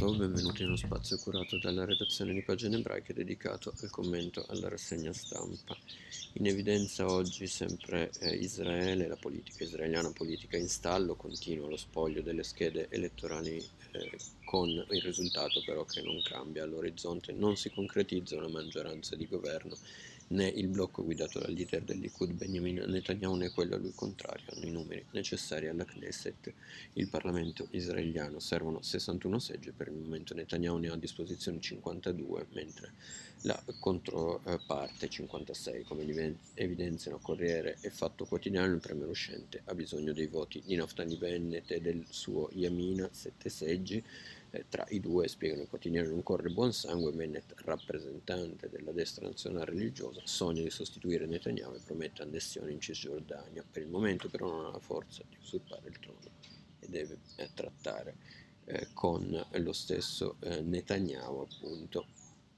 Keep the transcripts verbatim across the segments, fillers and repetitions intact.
Ciao, benvenuti in uno spazio curato dalla redazione di Pagine Ebraiche dedicato al commento alla rassegna stampa. In evidenza oggi sempre eh, Israele, la politica israeliana, politica in stallo, continua lo spoglio delle schede elettorali eh, con il risultato però che non cambia. All'orizzonte non si concretizza una maggioranza di governo, né il blocco guidato dal leader del Likud Benjamin Netanyahu né quello a lui contrario hanno i numeri necessari alla Knesset, il Parlamento israeliano. Servono sessantuno seggi, per il momento Netanyahu ne ha a disposizione cinquantadue, mentre la controparte cinquantasei. Come evidenziano Corriere e Fatto Quotidiano, il premier uscente ha bisogno dei voti di Naftali Bennett e del suo Yamina, sette seggi. Eh, tra i due, spiegano i quotidiani, non corre buon sangue. Bennett, rappresentante della destra nazionale religiosa, sogna di sostituire Netanyahu e promette annessione in Cisgiordania. Per il momento però non ha la forza di usurpare il trono e deve eh, trattare eh, con lo stesso eh, Netanyahu, appunto,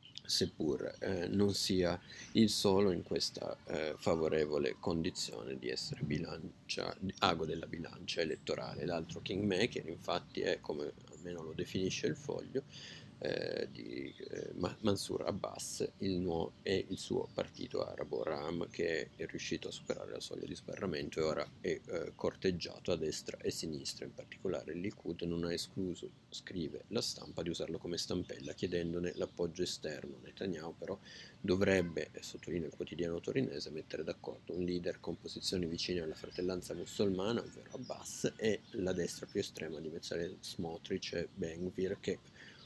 seppur eh, non sia il solo in questa eh, favorevole condizione di essere bilancia, ago della bilancia elettorale. L'altro kingmaker infatti è, come almeno lo definisce il Foglio, eh, di eh, Mansour Abbas il nuovo, e il suo partito arabo Ram, che è riuscito a superare la soglia di sbarramento e ora è eh, corteggiato a destra e a sinistra. In particolare il Likud non ha escluso, scrive la stampa, di usarlo come stampella, chiedendone l'appoggio esterno. Netanyahu però dovrebbe, e sottolinea il quotidiano torinese, mettere d'accordo un leader con posizioni vicine alla fratellanza musulmana, ovvero Abbas, e la destra più estrema di Bezalel Smotrich e Ben Gvir, che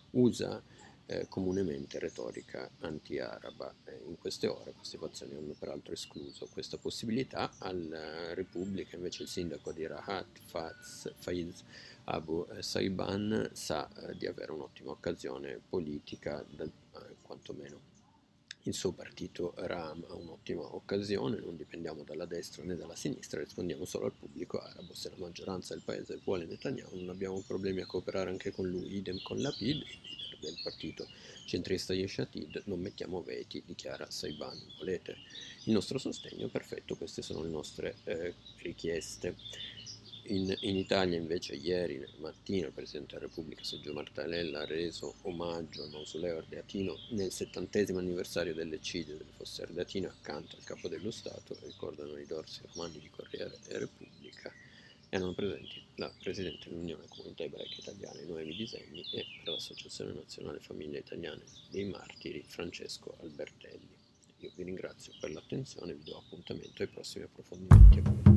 usa eh, comunemente retorica anti-araba. Eh, in queste ore queste fazioni hanno peraltro escluso questa possibilità. Alla Repubblica invece il sindaco di Rahat, Faz, Faiz Abu Saiban, sa eh, di avere un'ottima occasione politica, da, eh, quantomeno il suo partito Ram ha un'ottima occasione, non dipendiamo dalla destra né dalla sinistra, rispondiamo solo al pubblico arabo. Se la maggioranza del paese vuole Netanyahu non abbiamo problemi a cooperare anche con lui, idem con Lapid, il leader del partito centrista Yesh Atid. Non mettiamo veti, dichiara Saiban. Volete il nostro sostegno? Perfetto, queste sono le nostre eh, richieste. In, in Italia invece ieri mattina il Presidente della Repubblica Sergio Mattarella ha reso omaggio al mausoleo ardeatino nel settantesimo anniversario dell'eccidio delle Fosse Ardeatine. Accanto al Capo dello Stato ricordano i dorsi romani di Corriere e Repubblica, e erano presenti la Presidente dell'Unione Comunità Ebraica Italiana Noemi Disegni e per l'Associazione Nazionale Famiglie Italiane dei Martiri Francesco Albertelli. Io vi ringrazio per l'attenzione, vi do appuntamento ai prossimi approfondimenti.